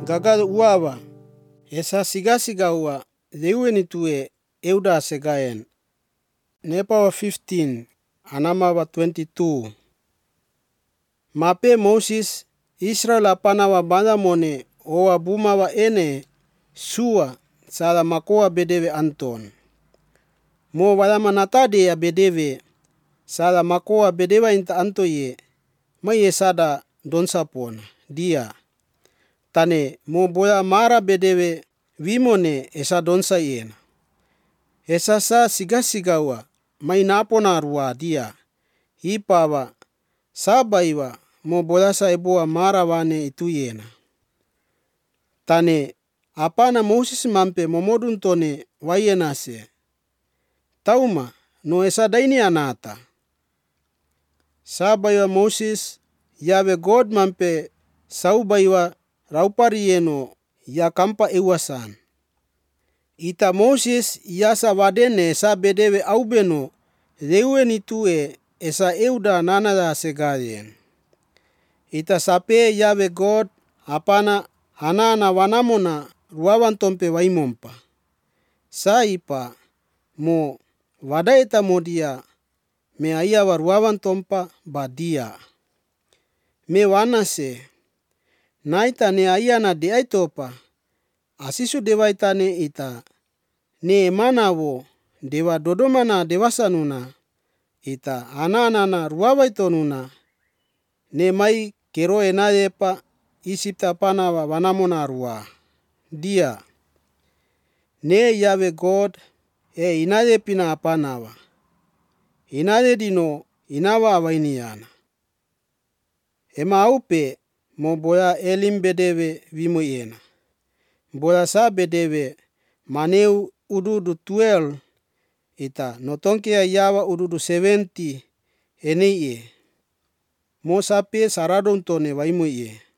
gaga uawa esa sigasiga ua leueni tue euda segaen. Nepawa 15 anamawa 22. Mape Moses Israel apanawa bandamone oa bumawa ene sua sala makoa bedeve Anton. Mo walama natade ya bedeve sala makoa bedewa inta antoye mai esada donsapona dia. Tane mo boya mara bedeve wimone esa donsa yena. Esa sa sigasigawa mai napona rua dia. Hipawa sabaiwa mo bolasa eboa mara wane itu yena. Tane apana Moses mampe momodun tone wayenase. Tauma no esa daini anata. Sabaiwa Moses Yahweh God mampe saubaiwa raupari yeno ya kampa ewasan. Ita Moses yasa wadene esa bedewe aubeno leueni tue esa euda nanada segayen. Ita sape Yahweh God apana hanana wanamona ruawan tompe waimompa. Saipa mo wadaita modia me ayawa ruawan tompa badia. Me wanase naita ne ayana de aitopa asisu dewaitane ita ne manawo dewa dodomana dewasanuna ita ananana ruawaitonuna ne mai kero enayepa Isipta panawa wanamona rua dia ne Yahweh God inaye pina apanawa inaye dino inawa awainiana ema aupe mo boya elim bedewe wimo yena boya sa bedewe maneu ududu 12 ita notonke yawa ududu 70 eneye mo sape saradon tone waimo ye